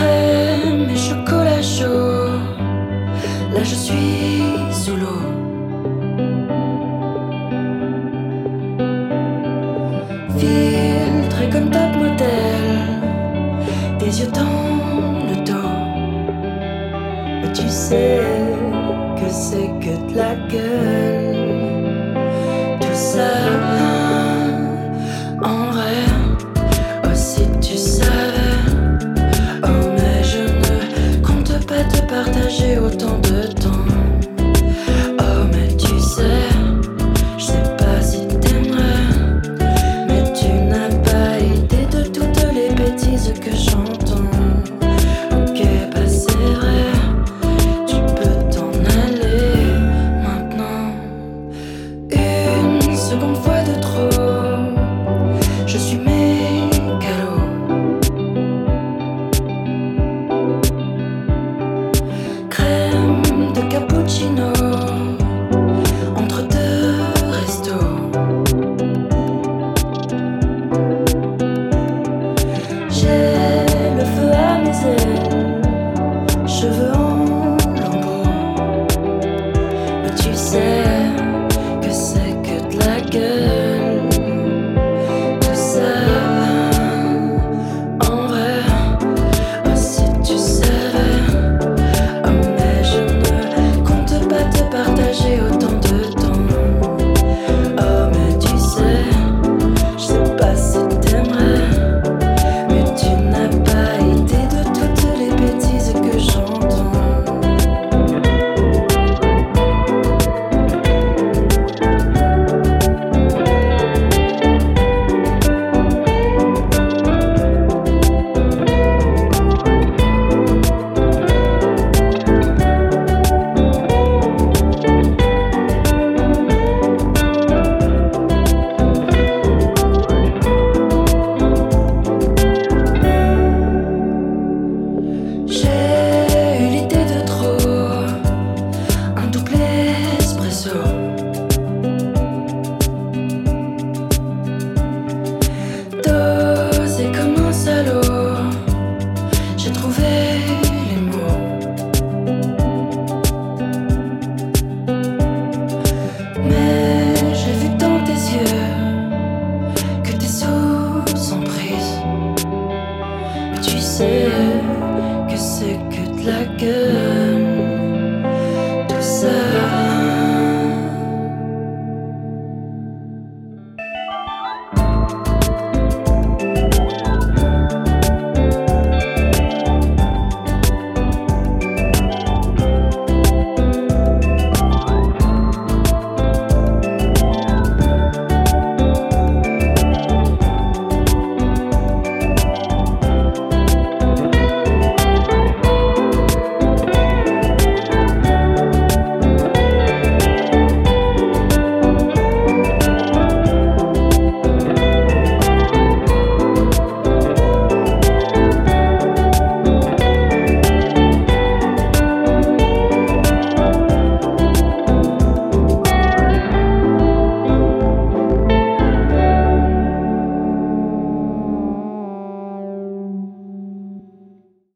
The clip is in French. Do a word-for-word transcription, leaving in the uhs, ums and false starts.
crème et chocolat chaud. Là je suis sous l'eau. Filtré comme top modèle, tes yeux dans le dos. Mais tu sais que c'est que de la gueule. Tout ça en vrai. Oh si tu savais. Oh mais je ne compte pas te partager autant de temps. Oh mais tu sais, je sais pas si t'aimerais, mais tu n'as pas idée de toutes les bêtises que j'entends. Ok bah c'est vrai, tu peux t'en aller maintenant. Une seconde fois de trop, je suis mégalo. Crème de cappuccino entre deux restos. J'ai le feu à mes ailes, cheveux en lambeaux. Mais tu sais que c'est que de la gueule. Tout ça en vrai. Oh si tu savais. Oh mais je ne compte pas te partager autant de temps. Oh mais tu sais, je sais pas si t'aimerais, mais tu n'as pas idée de toutes les bêtises que j'entends. J'ai eu l'idée de trop, un double espresso. Dosé comme un salaud, j'ai trouvé les mots. Mais j'ai vu dans tes yeux que t'es sous emprise. Mais tu sais que c'est que de la gueule.